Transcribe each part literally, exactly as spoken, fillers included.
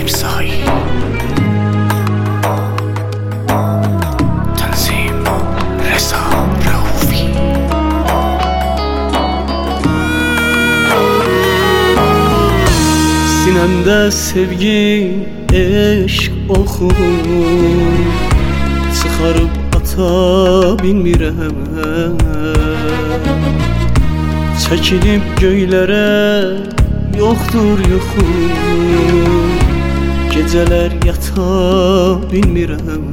İmzayı Tanzim Reza Raufi. Sinemde sevgi, eşk oxu çıxarıb ata bilmirəm. Çəkilib göylərə yoxdur yuxu, gecələr yata bilmirəm.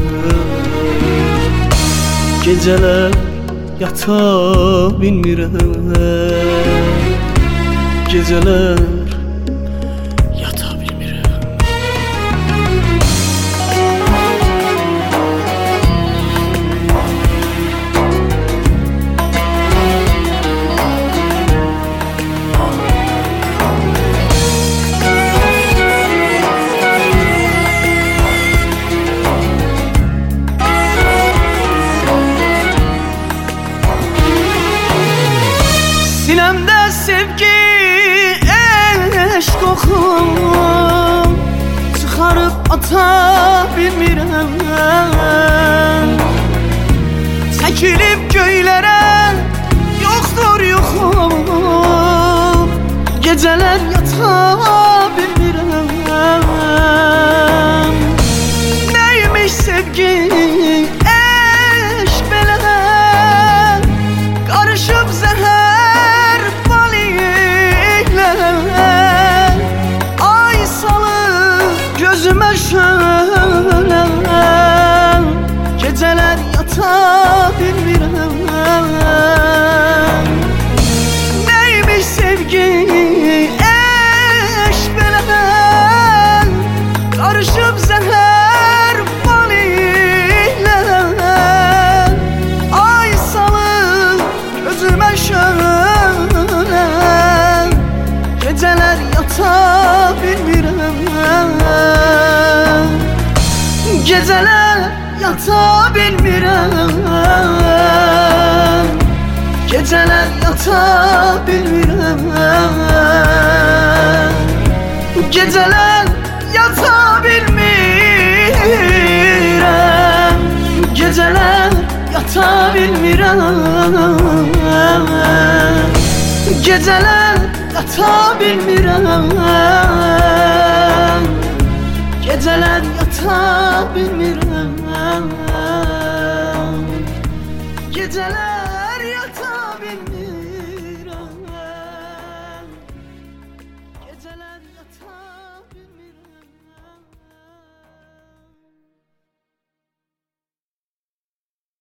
Gecələr yata bilmirəm. Gecələr sinemde sevgi, eşk oxum çıxarıb ata bilmirəm. Çəkilib göylərə yoxdur yuxum, gecələr yata bilmirəm. Neymiş sevgi, eşk belə qarışıb zəhər ay salır gözümə şölə, gecələr yata bilmirəm. Neymiş sevgi, eşk belə qarışıb zəhər ilə ay salır gözümə şölə, gecələr yata bilmirəm. Gecələr yata bilmirəm. Gecələr yata bilmirəm. Gecələr yata bilmirəm. Gecələr yata bilmirəm. Gecələr yata bilmirəm. Gecələr yata bilmirəm.